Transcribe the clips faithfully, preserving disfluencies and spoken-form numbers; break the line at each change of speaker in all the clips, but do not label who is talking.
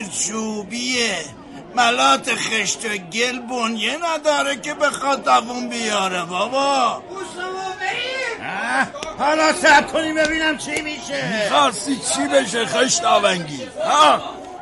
چوبیه، ملات خشت و گل بنیه نداره که بخواد دوون بیاره بابا.
حالا صبر کنیم ببینم چی میشه.
میخواستی چی بشه خشت آونگی؟ ها؟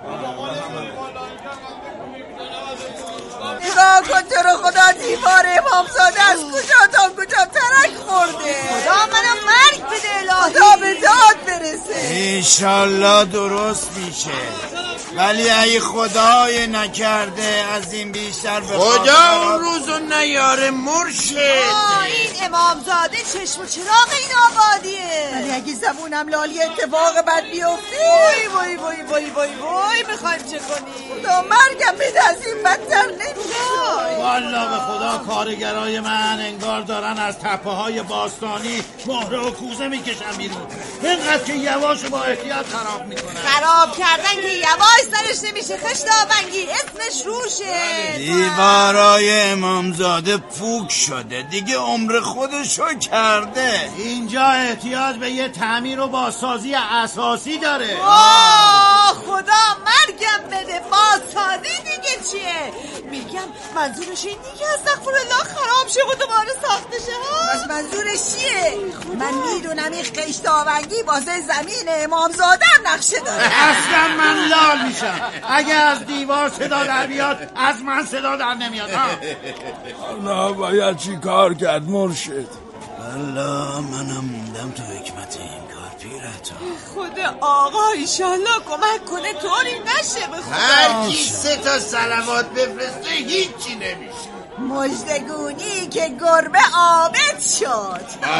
نگاه کن تو رو خدا، دیوار امامزاده از کجا تا کجا ترک خورده. خدا منو مرگ بده الهی، خدا به داد برسه.
انشالله درست میشه، ولی ای خدای نکرده از این بیشتر به
خدا اون روزو نیاره مرشد.
این امامزاده چشم و چراغ این آبادیه، ولی اگه زبونم لالی اتفاق بد بیفته وای وای وای وای وای وای میخوایم چه کنیم؟ خدا مرگم بده از این بدتر نمیشه.
والله به خدا کارگرای من انگار دارن از تپه های باستانی مهره و کوزه میکشن بیرون، اینقدر که یواش با احتیاط خراب میکنن.
خراب کردن که یواش سرش نمیشه خشت آونگی، اسمش روشه.
دیوارای امامزاده پوک شده دیگه، عمر خودشو کرده.
اینجا احتیاج به یه تعمیر و بازسازی اساسی داره.
آه خدا مرگم بده، بازسازی دیگه چیه؟ میگم منظورش این دیگه استغفرالله خراب شه و دوباره ساخته شه ها؟ پس منظورش چیه؟ من میدونم این خشت آونگی واسه زمین امامزاده نقشه داره.
اصلا من لال میشم اگه از دیوار صدا در بیاد، از من صدا در نمیاد.
حالا باید چی کار کرد مرشد؟ والا منم موندم تو حکمت این کار پیرتا.
خود آقا ایشالله کمک کنه طوری نشه. به خدا
هر کی سه تا صلوات بفرسته هیچی نمیشه.
مژدگونی که گربه عابد شد.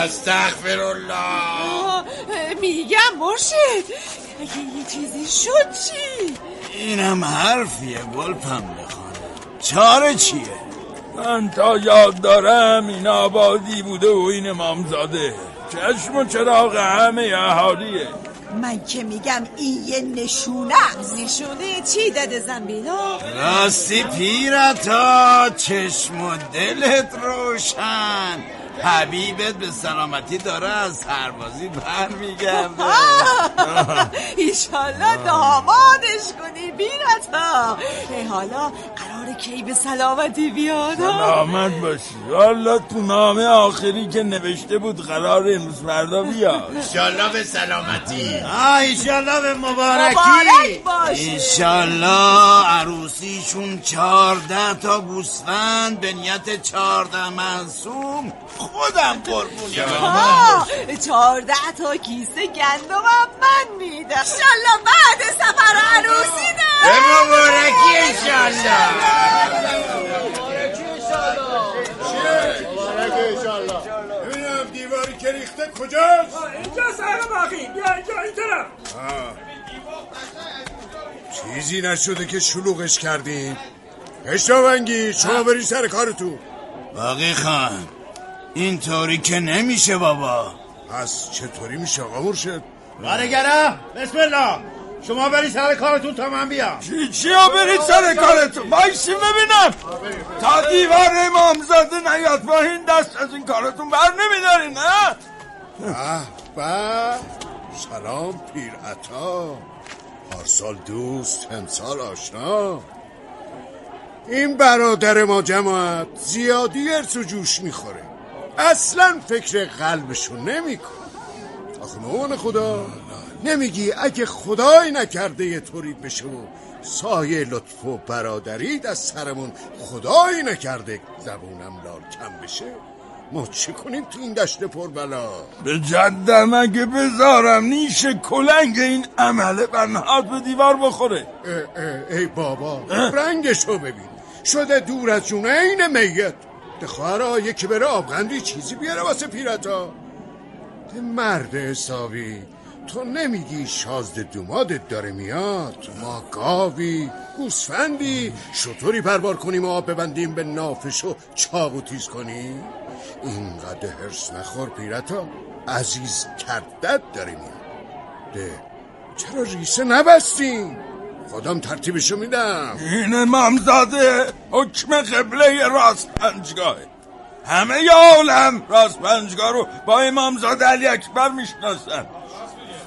استغفرالله.
میگم مرشد اگه یه چیزی شد چی؟
اینم حرفیه گل پنبه خانه، چاره چیه؟ من تا یاد دارم این آبادی بوده و این امامزاده چشم و چراغ همه اهالیه.
من که میگم این یه نشونه. نشونه چی داده زنبیلا؟
راستی پیرتا چشم و دلت روشن، حبیبت به سلامتی داره از سربازی بر میگرده.
ایشالله دامادش کنی بیرتا. حالا قراره کی به سلامتی بیاد؟
سلامت باشی. والا تو نامه آخری که نوشته بود قرار امروز فردا بیاد.
ایشالله به سلامتی.
آه ایشالله به مبارکی.
مبارک باشه.
ایشالله عروسیشون چارده تا گوسفند به نیت چارده منصوم خودم قربونی.
ها چارده تا کیسه گندم هم من میدم. انشالله بعد سفر عروسی نه.
به مبارکی انشالله.
ببینم دیواری که ریخته کجاست؟
اینجا سر باقی. بیا اینجا این طرف.
چیزی نشده که شلوغش کردیم. هشتاونگی شما بری سر کارتون.
باقی خان اینطوری که نمیشه بابا.
پس چطوری میشه آقا مرشد؟
کارگرا بسم الله، شما برید سر کارتون تا من بیام.
چی چیا برید سر کارتون؟ بایستی ببینم تا دیوار امامزاده نیاد با این دست از این کارتون بر نمیدارین نه؟
به به سلام پیر عطا، پارسال دوست امسال آشنا. این برادر ما جماعت زیادی ارس و جوش میخوره، اصلا فکر قلبشون نمیکن. آخه مامان خدا نمیگی اگه خدای نکرده یه طورید بشه و سایه لطف و برادرید از سرمون خدای نکرده زبونم لال کم بشه، ما چی کنیم تو این دشت پر بلا؟
به جدم اگه بذارم نیش کلنگ این عمله بنهاد به دیوار بخوره.
اه اه ای بابا رنگشو ببین، شده دور از جونه این میت. دخوارا یکی بره آبغندی چیزی بیاره واسه پیرتا. ده مرد حسابی تو نمیگی شازده دومادت داره میاد، ما گاوی گوسفندی شطوری پروار کنیم و آب ببندیم به نافش و چاقو تیز کنیم؟ اینقدر هرس نخور پیرتا، عزیز کردت داره میاد. ده چرا ریسه نبستیم؟ خودم ترتیبشو میدم.
این امامزاده حکم قبله راست پنجگاهه، همه ی عالم راست پنجگاه رو با امامزاده علی اکبر میشناسن.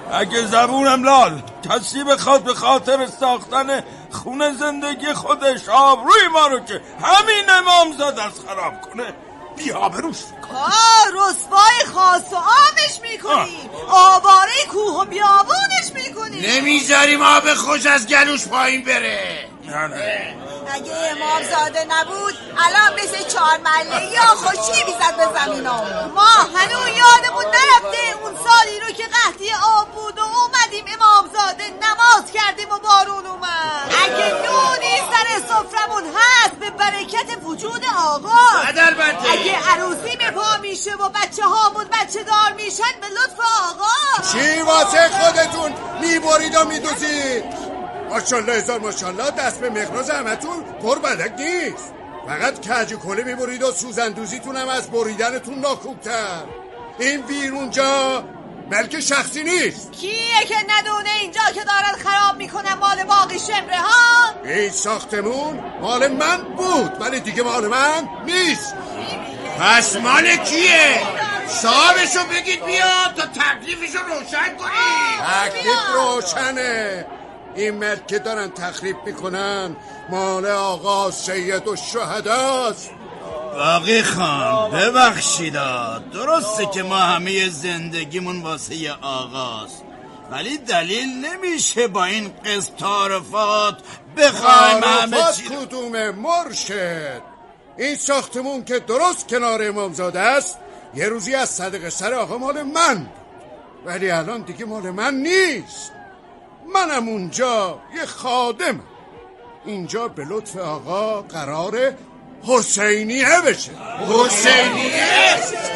اگه زبونم لال کسی بخواد به خاطر ساختن خونه زندگی خودش آبروی ما رو که همین امامزاده از خراب کنه بیا بروش
آه رسوای خاص و عامش میکنیم، آواره کوه و بیابونش میکنیم،
نمیذاریم آب خوش از گلوش پایین بره.
اگه امامزاده نبود الان مثل چهار مله یا خوشی میزد به زمینامون. ما هنوز یادمون نرفته اون سالی رو که قحطی آب بود و اومدیم امامزاده نماز کردیم و بارون اومد. اگه نونی سر سفرمون هست به برکت وجود آقا، اگه عروسی به پا میشه و بچه هامون بچه دار میشن به لطف آقا.
چی واسه خودتون میبرید و میدوزید؟ ماشالله هزار ماشالله دست به مقراض همتون پر بدک نیست. فقط کج کله میبرید و سوزندوزیتون هم از بریدنتون ناکوبتر. این بیرون جا ملک شخصی نیست.
کیه که ندونه اینجا که دارن خراب میکنن مال باقی شمره ها؟
این ساختمون مال من بود ولی دیگه مال من نیست.
پس مال کیه؟ صاحبشو بگید بیاد تا تکلیفشو روشن کنید.
تکلیف روشنه. این ملک که دارن تخریب میکنن مال آقا سید و شهداست.
باقی خان ببخشیدا، درسته که ما همه زندگیمون واسه آقاست ولی دلیل نمیشه با این قسط تعارفات بخوایم همه چی.
کدومه مرشد؟ این ساختمون که درست کنار امامزاده است یه روزی از صدقه سر آقا مال من، ولی الان دیگه مال من نیست. منم اونجا یه خادم، اینجا به لطف آقا قراره حسینیه بشه.
حسینیه؟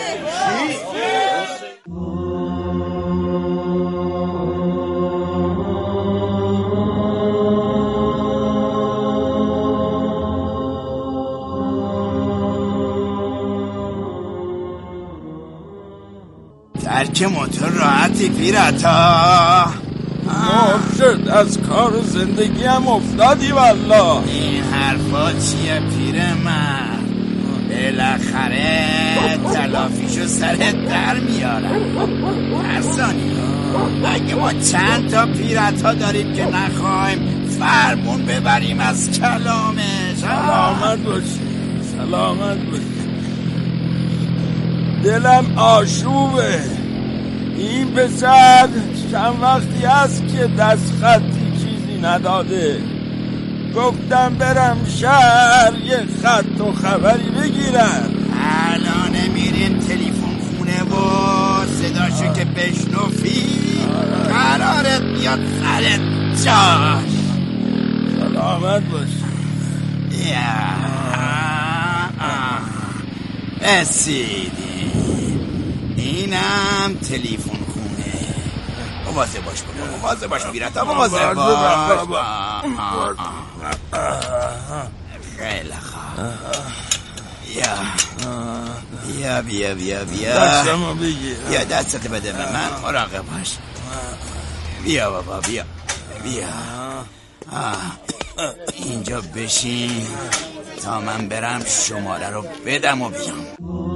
درک موتور راحتی پیرتا. مرشد از کار زندگی هم افتادی والله.
این حرفا چیه پیر من؟ بالاخره تلافیشو سرت در میارم. ارزانی اگه ما چند تا پیرتا داریم که نخوایم فرمون ببریم از کلامش.
سلامت باشی سلامت باشی. دلم آشوبه. این پسر چند وقتی هست که دست خطی چیزی نداده. گفتم برم شهر یه خط و خبری بگیرم.
الان میریم تلیفون خونه و صداشو که بشنفی قرارت بیاد سرت جاش.
سلامت باشی.
یا رسیدی. اینم تلیفون خونه. مواظب باش بابا، مواظب باش بیرتا، مواظب باش. خیلی خوب. یا یا بیا بیا بیا
دستمو بگیر.
یا دستت بده به من، مراقب باش. بیا بابا بیا بیا. اینجا بشین تا من برم شماره رو بدم و بیام.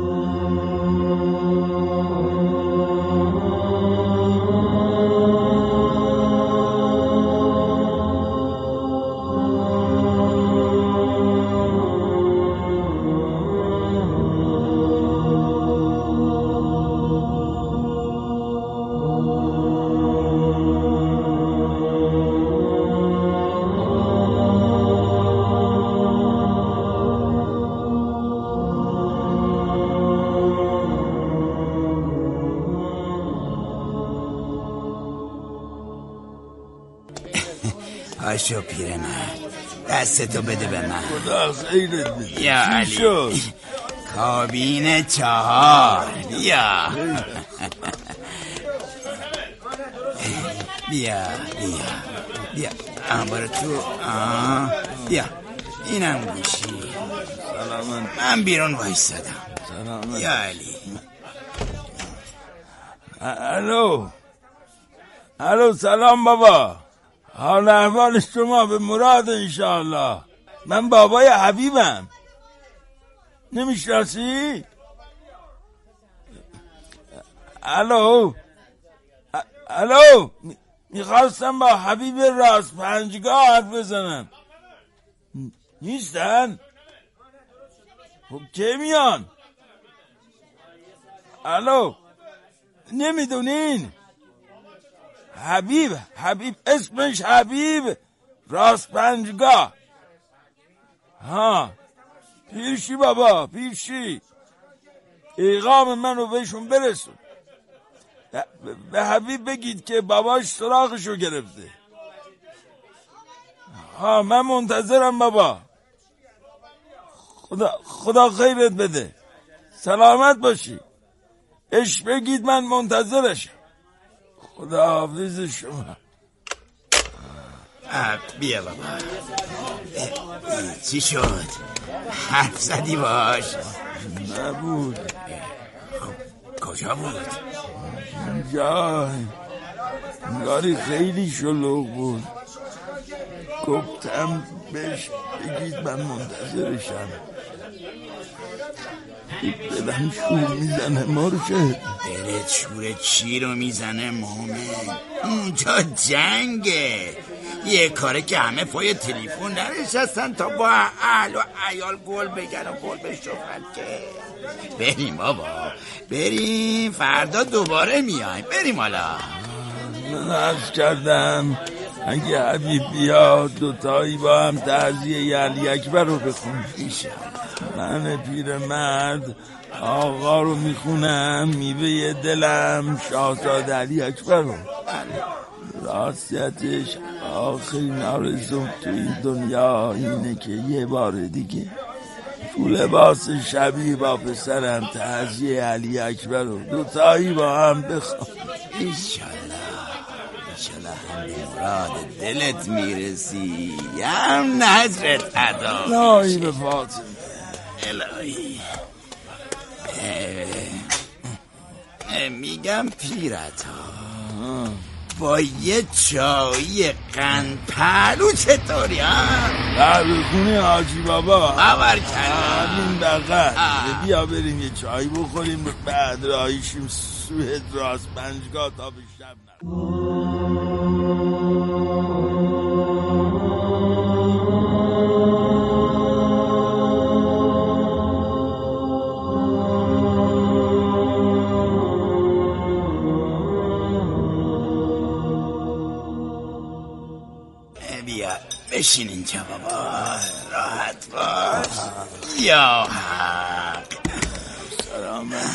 پاشو پیرمرد، دستتو بده به من.
خدا خیرت بده.
یا علی کابین چهار. بیا بیا بیا بیا برو تو. آه. بیا اینم گوشی.
سلامت.
من بیرون وایستادم.
سلامت.
یا علی.
الو الو سلام بابا. حال احوال شما به مراد انشاءالله. من بابای حبیبم. نمیشناسی؟ الو الو، میخواستم با حبیب راست پنجگاه حرف بزنم. نیستن؟ خب که میان؟ الو، نمیدونین؟ حبیب حبیب اسمش حبیب راست پنجگاه. ها پیرشی بابا، پیرشی پیغام منو بهشون برسون. به حبیب بگید که باباش سراغشو گرفته. ها من منتظرم بابا. خدا خدا خیرت بده، سلامت باشی. اش بگید من منتظرشم. خدا حافظ شما.
بیا بابا. چی شد؟ حرف زدی باش؟
نبود.
خب کجا بود؟
جای نگاری خیلی شلوغ بود. گفتم بهش بگید من منتظرشم. دلم شور میزنه مرشد.
دلت شور چی رو میزنه مومن؟ اونجا جنگه. یه کاره که همه پای تلفن ننشستن تا با اهل و عیال گل بگن و گل بشوفن. که بریم بابا، بریم فردا دوباره میایم. بریم حالا.
من عرض کردم اگه حبیب بیاد دوتایی با هم تعزیه علی اکبر رو بخون. من پیر مرد آقا رو میخونم، میوه دلم شاهزاده علی اکبر رو. راستیتش آخرین آرزوم تو این دنیا اینه که یه بار دیگه تو لباس شبیه با پسرم تعزیه علی اکبر رو دوتایی با هم بخوام.
ایشالله ایشالله هم به مراد دلت میرسی، هم نظرت ادا.
الهی به فاطمه،
الهی. میگم پیرتا با یه چایی قند پهلو چطوری ها؟
قهوه خونه حاجی بابا
باور کردم
همین بغل. بیا بریم یه چای بخوریم، بعد راهیشیم سوی راست پنجگاه تا به شب
بشین اینجا بابا، راحت باش. یا حق
سلامت.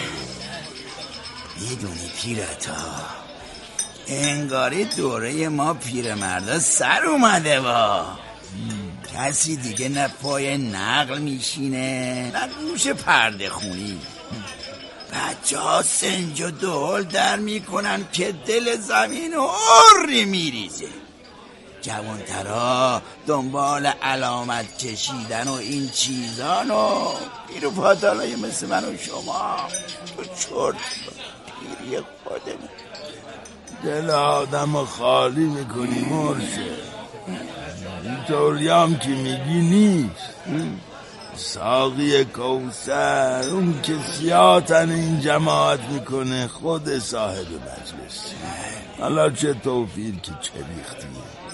میدونی پیرتا انگاری دوره ما پیرمردا سر اومده با. کسی دیگه نه پای نقل میشینه نه گوش پرده خونی. بچه ها سنج و دول در میکنن که دل زمین اوری میریزه. جوانترا دنبال علامت کشیدن و این چیزان و پیرو پادالای مثل من و شما تو چرت پیری خودم.
دل آدم خالی میکنی مرشد. اینطوری هم که میگی نیست. ساقی کوثر اون که سیاتن این جماعت میکنه خود صاحب مجلس. حالا چه توفیر که چه ریختی.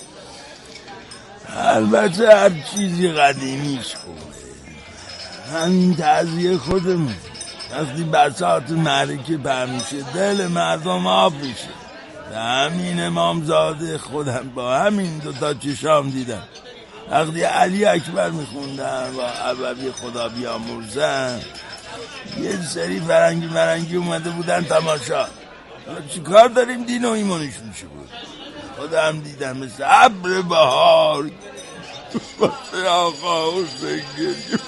البته هر چیزی قدیمیش خوبه. همین تعزیه خودمون وقتی بساط معرکه برمیشه دل مردم آب میشه. همین امامزاده خودم با همین دوتا چشام دیدم. وقتی علی اکبر میخوندن و عبوی خدا بیامرزن یه سری فرنگی مرنگی اومده بودن تماشا. حالا چی کار داریم دین و ایمانش میشه بود. خودم دیدم مثل ابر بهار واسه آقا حسین گریه.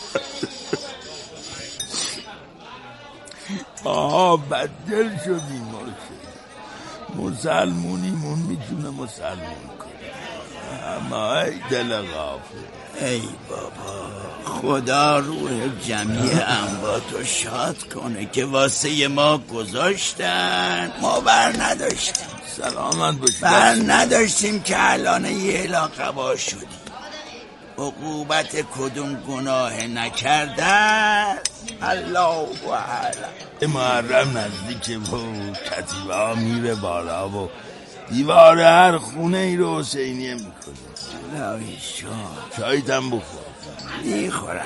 آها بددل شدیم مرشد. مسلمونیمون میتونه مسلمون کنه، اما ای دل غافل.
ای بابا خدا روح جمعی امواتو شاد کنه که واسه ما گذاشتن ما بر نداشتیم.
سلامت باشی.
بر نداشتیم که الان یه علاقه با شدیم. عقوبت کدوم گناه نکرده الله اعلم.
محرم نزدیک بود، کتیبه ها میره بالا و دیوار هر خونه ای رو حسینیه میکنه.
الهی شاد.
چایتم بخور.
میخورم.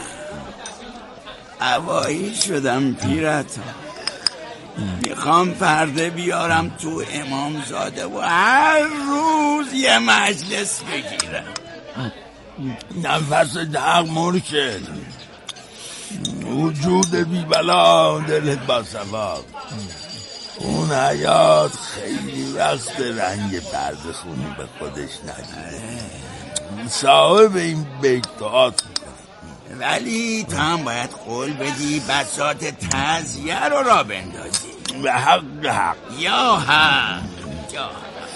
عوایی شدم پیرتا. میخوام پرده بیارم تو امامزاده و هر روز یه مجلس بگیرم.
نفس دق مرشد، وجود بی بلا دلت با صفا. اون حیات خیلی وقت رنگ پرده خونی به خودش ندیده. صاحب این بیت دعات میکنه،
ولی تو هم باید قول بدی بساط تعزیه رو را بندازی.
به حق حق
یا حق یا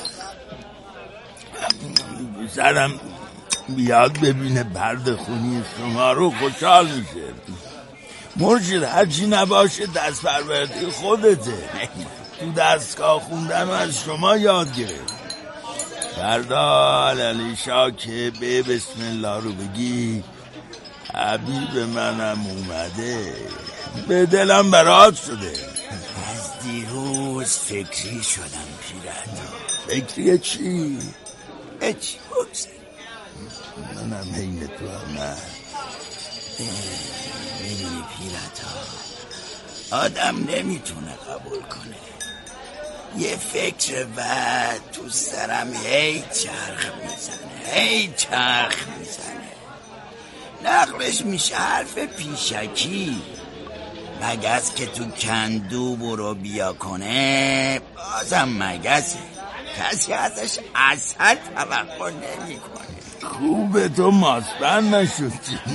سرم بیاد ببینه پرده خونی شما رو خوشحال میشه. مرشد هرچی نباشه دست پرورده خودته. تو دستگاه خوندن و از شما یاد گرفت. فردا علیشا که به بسم الله رو بگی حبیب منم اومده، به دلم برات شده.
از دیروز فکری شدم پیرتا.
فکری چی؟
اچ بگذاری
منم حین تو هم نه.
میدونی پیرتا، آدم نمیتونه قبول کنه یه فکر بد تو سرم هی چرخ میزنه هی چرخ میزنه. نقلش میشه حرف پیشکی. مگس که تو کندو برو بیا کنه بازم مگسه، کسی ازش اثر توقع نمی کنه.
خوبه تو ماسپن نشد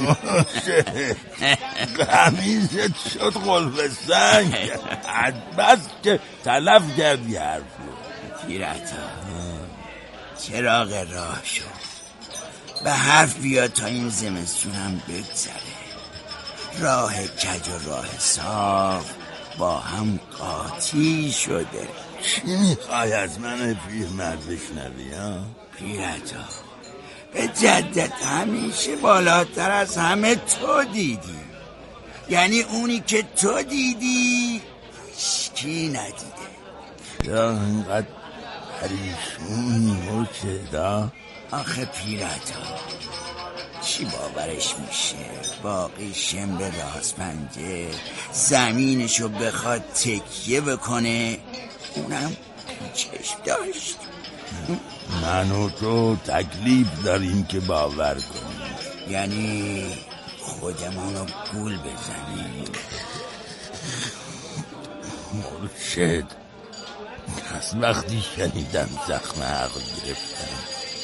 قمیزت شد قلب سنگ. بس که تلف کردی حرف رو.
پیرتا چراغ راه شد، به حرف بیا تا این زمستونم بگذره. راه کج و راه صاف با هم قاطی شده.
چی میخوای از من پیرمرد بشنوی ها؟
پیرتا به جدت همیشه بالاتر از همه تو دیدی، یعنی اونی که تو دیدی هیچکی ندیده.
یا اینقدر پریشونی مرشد؟
آخه پیرتا چی باورش میشه باقی شم به راست پنجه زمینشو بخواد تکیه بکنه، اونم چشم داشت.
من و تو تکلیف داریم که باور کنیم،
یعنی خودمونو گول بزنیم.
مرشد از وقتی شنیدم زخم عقل گرفتم،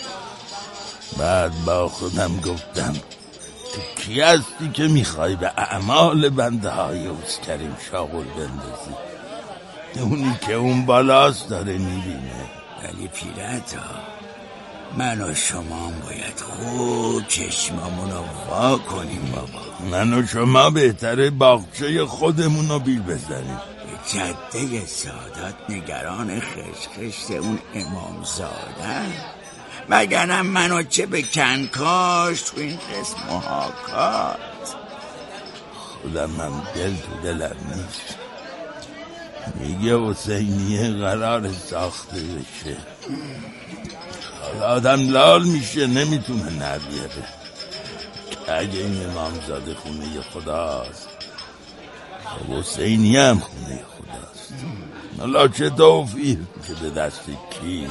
بعد با خودم گفتم تو کی هستی که میخوای به اعمال بنده های اوزکریم شاغل بندازی؟ اونی که اون بالاست داره میبینه.
ولی پیرتا من و شما باید خوب چشمامونو وا کنیم بابا.
من و شما بهتره باغچه خودمونو بیل بزنیم.
به جده سادات نگران خشخشت اون امامزاده، مگرم منو چه به کنکاش تو این قسم محاکات.
خودم هم دل تو دلم نیست. میگه حسینیه قرار ساخته بشه، حالا آدم لال میشه نمیتونه نبیره. اگه این امامزاده خونه خداست حسینیه هم خونه خداست. حالا چه توفیق که به دست کی؟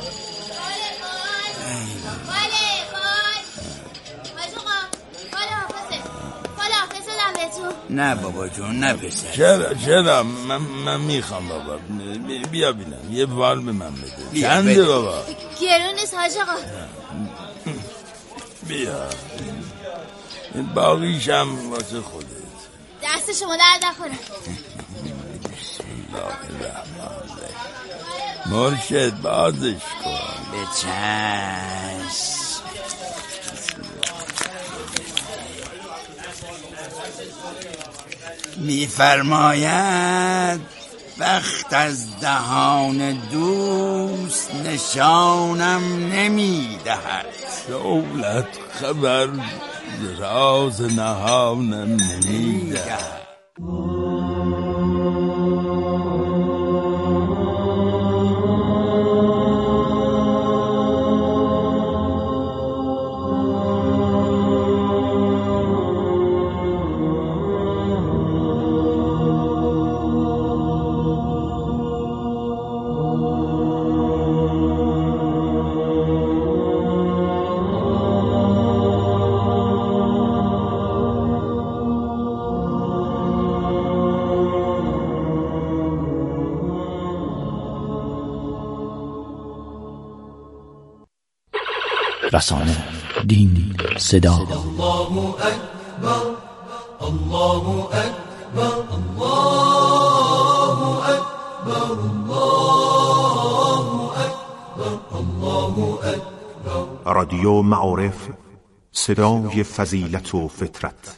نه بابا جون نه پسر.
چرا چرا من, من میخوام بابا. بیا بینم یه وال به من بده. چنده بابا؟
گرون نیست حاج آقا.
بیا باقیشم واسه خودت.
دست شما درد نکنه.
بسم الله الرحمن الرحیم. مرشد بازش کن.
به چشم. میفرماید وقت از دهان دوست نشانم نمیدهد.
دولت خبر ز راز نهانم نمیدهد.
رسانه، دین، صدا.
الله اکبر، الله اکبر، الله اکبر، الله اکبر، الله اکبر.
رادیو معارف، صدای فضیلت و فطرت.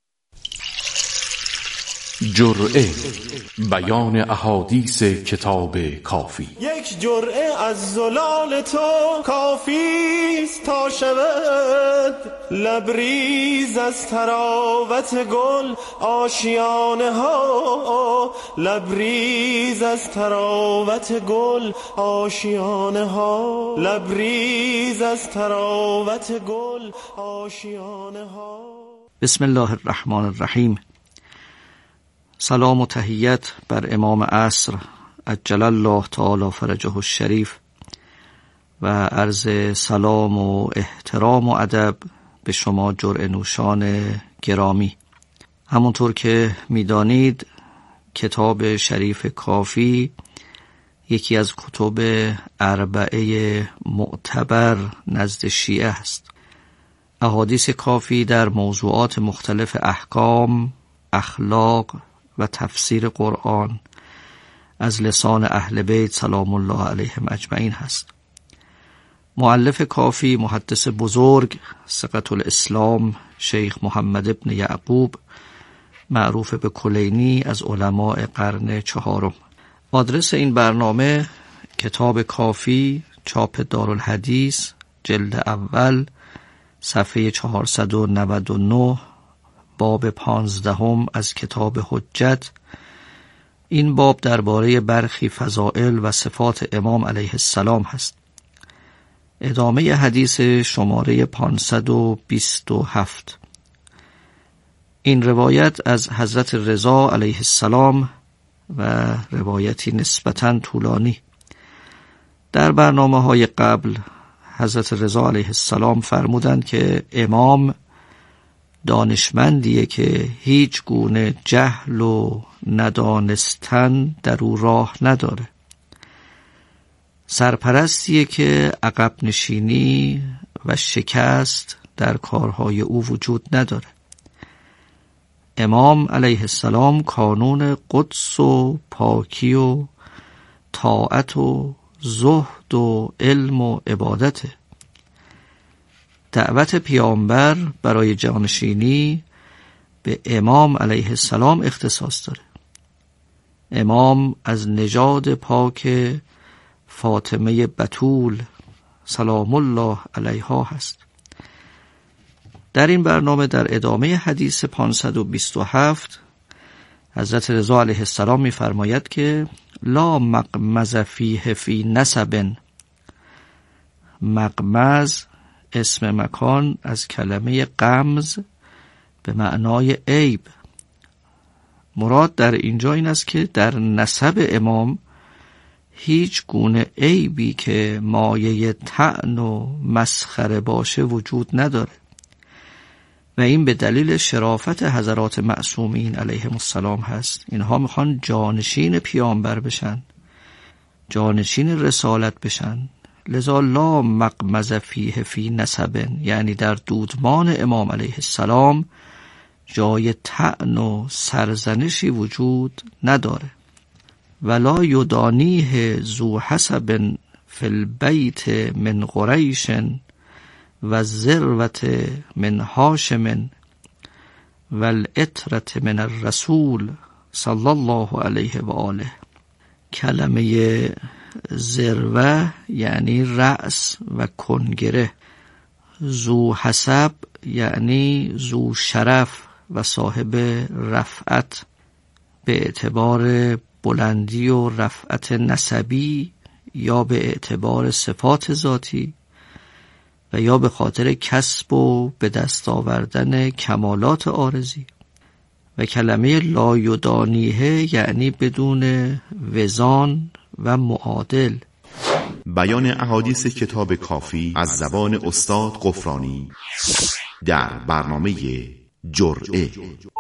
جرعه، بیان احادیث کتاب کافی.
یک جرعه از زلال تو کافیست تا شود لبریز از تراوت گل آشیانه ها، لبریز از تراوت گل آشیانه ها، لبریز از تراوت گل آشیانه ها.
بسم الله الرحمن الرحیم. سلام و تحیت بر امام عصر عجل الله تعالی فرجه الشریف و عرض سلام و احترام و ادب به شما جرعه نوشان گرامی. همونطور که میدانید کتاب شریف کافی یکی از کتب اربعه معتبر نزد شیعه است. احادیث کافی در موضوعات مختلف احکام، اخلاق و تفسیر قرآن از لسان اهل بیت سلام الله علیهم اجمعین هست. مؤلف کافی محدث بزرگ ثقة الاسلام شیخ محمد ابن یعقوب معروف به کلینی از علماء قرن چهارم. آدرس این برنامه کتاب کافی، چاپ دارالحدیث، جلد اول، صفحه چهارصد و نود و نه، باب پانزدهم از کتاب حجت. این باب درباره برخی فضائل و صفات امام علیه السلام هست. ادامه حدیث شماره پانصد و بیست و هفت. این روایت از حضرت رضا علیه السلام و روایتی نسبتاً طولانی. در برنامه های قبل حضرت رضا علیه السلام فرمودند که امام دانشمندیه که هیچ گونه جهل و ندانستن در او راه نداره. سرپرستیه که عقب نشینی و شکست در کارهای او وجود نداره. امام علیه السلام کانون قدس و پاکی و طاعت و زهد و علم و عبادته. دعوت پیامبر برای جانشینی به امام علیه السلام اختصاص داره. امام از نژاد پاک فاطمه بتول سلام الله علیها هست. در این برنامه در ادامه حدیث پانصد و بیست و هفت حضرت رضا علیه السلام می فرماید که لا مغمز فیه فی نسب. مغمز اسم مکان از کلمه غمز به معنای عیب. مراد در اینجا این است که در نسب امام هیچ گونه عیبی که مایه طعن و مسخره باشه وجود نداره و این به دلیل شرافت حضرات معصومین علیهم السلام هست. اینها میخوان جانشین پیامبر بشن، جانشین رسالت بشن. لذا لا مغمز فیه فی نسب، یعنی در دودمان امام علیه السلام جای طعن و سرزنشی وجود نداره. ولا یدانیه ذو حسب فی البیت من قریش و الذروة من هاشم و العطرة من الرسول صلی الله علیه و آله. کلمه ذروه یعنی رأس و کنگره. ذو حسب یعنی ذو شرف و صاحب رفعت به اعتبار بلندی و رفعت نسبی یا به اعتبار صفات ذاتی و یا به خاطر کسب و به دست آوردن کمالات عارضی. و کلمه لا یدانیه یعنی بدون وزان و معادل.
بیان احادیث کتاب کافی از زبان استاد غفرانی در برنامه جرعه.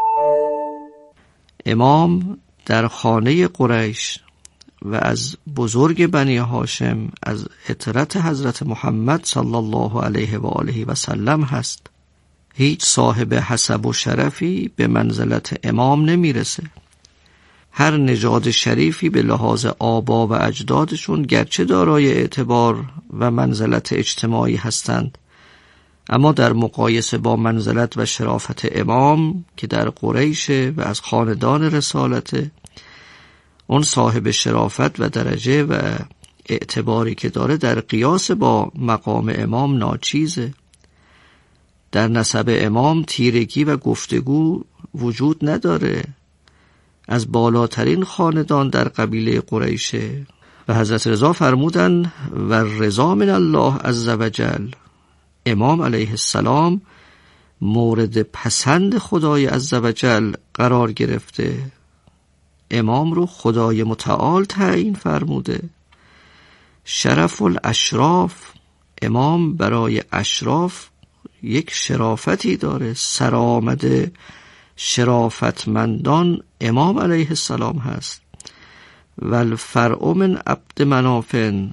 امام در خانه قریش و از بزرگ بنی هاشم از عترت حضرت محمد صلی الله علیه و آله و سلم هست. هیچ صاحب حسب و شرفی به منزلت امام نمیرسه. هر نژاد شریفی به لحاظ آبا و اجدادشون گرچه دارای اعتبار و منزلت اجتماعی هستند، اما در مقایسه با منزلت و شرافت امام که در قریشه و از خاندان رسالته، اون صاحب شرافت و درجه و اعتباری که داره در قیاس با مقام امام ناچیزه. در نسب امام تیرگی و گفتگو وجود نداره. از بالاترین خاندان در قبیله قریشه و حضرت رضا فرمودن و رضا من الله عز و جل، امام علیه السلام مورد پسند خدای عز و جل قرار گرفته. امام رو خدای متعال تعیین فرموده. شرف الاشراف، امام برای اشراف یک شرافتی داره. سرآمد شرافتمندان امام علیه السلام هست. و الفرع من عبد مناف،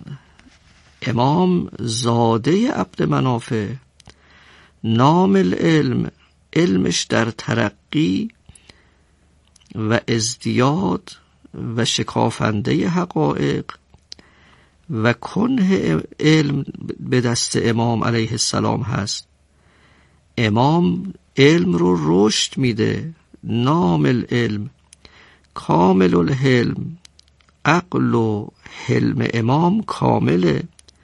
امام زاده عبد منافع. نام العلم، علمش در ترقی و ازدیاد و شکافنده حقایق و کنه علم به دست امام علیه السلام هست. امام علم رو رشد میده. نام العلم، کامل الحلم، عقل و حلم امام کامله.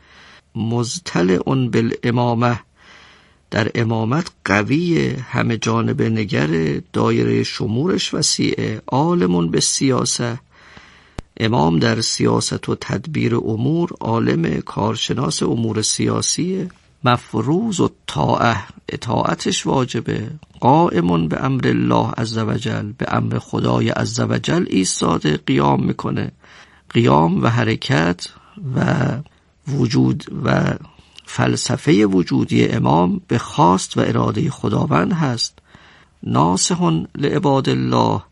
مزتلع بالامامه، در امامت قویه، همه جانب نگر، دایره شمورش وسیعه. عالم به سیاسه، امام در سیاست و تدبیر امور عالم، کارشناس امور سیاسیه. مفروض و طاعه، اطاعتش واجبه. قائم به امر الله عز و جل، به امر خدای عز و جل ایستاده، قیام میکنه. قیام و حرکت و وجود و فلسفه وجودی امام به خواست و اراده خداوند هست. ناصح لعباد الله،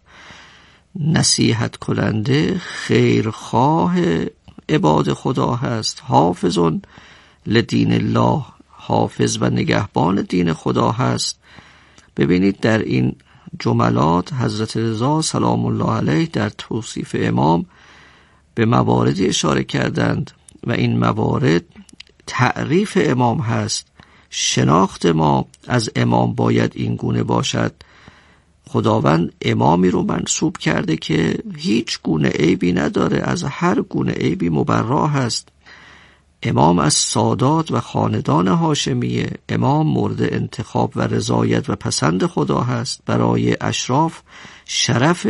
نصیحت کننده خیرخواه عباد خدا هست. حافظ لدین الله، حافظ و نگهبان دین خدا هست. ببینید در این جملات حضرت رضا سلام الله علیه در توصیف امام به مواردی اشاره کردند و این موارد تعریف امام هست. شناخت ما از امام باید این گونه باشد. خداوند امامی رو منصوب کرده که هیچ گونه عیبی نداره، از هر گونه عیبی مبرا هست. امام از سادات و خاندان هاشمیه. امام مورد انتخاب و رضایت و پسند خدا هست. برای اشراف شرف،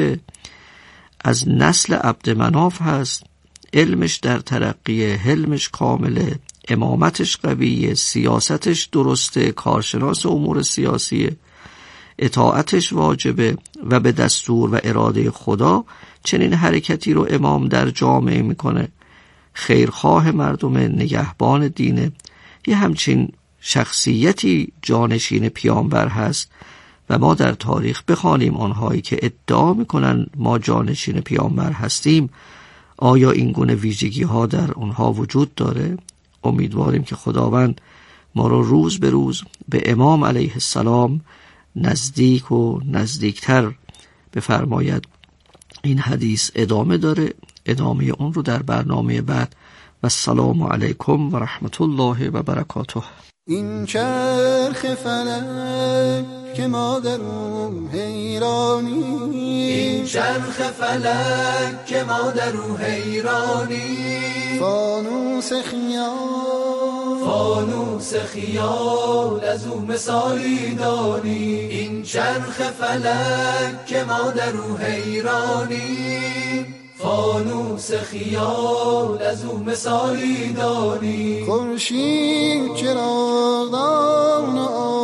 از نسل عبد مناف هست. علمش در ترقیه، حلمش کامله، امامتش قویه، سیاستش درسته، کارشناس امور سیاسیه، اطاعتش واجبه و به دستور و اراده خدا چنین حرکتی رو امام در جامعه میکنه. خیرخواه مردم، نگهبان دینه. یه همچین شخصیتی جانشین پیامبر هست و ما در تاریخ بخوانیم آنهایی که ادعا میکنن ما جانشین پیامبر هستیم، آیا این گونه ویژگی ها در اونها وجود داره؟ امیدواریم که خداوند ما رو روز به روز به امام علیه السلام نزدیک و نزدیکتر بفرماید. این حدیث ادامه داره، ادامه اون رو در برنامه بعد. و السلام علیکم و رحمت الله و برکاته.
این چرخ فلک که ما در اون حیرانی،
این چرخ فلک که ما در اون حیرانی،
فانوس خیال
فانوس خیال از او مثالی دانی، این چرخ فلک که ما در او حیرانیم، فانوس خیال از او مثالی دانی.
خورشید چراغدان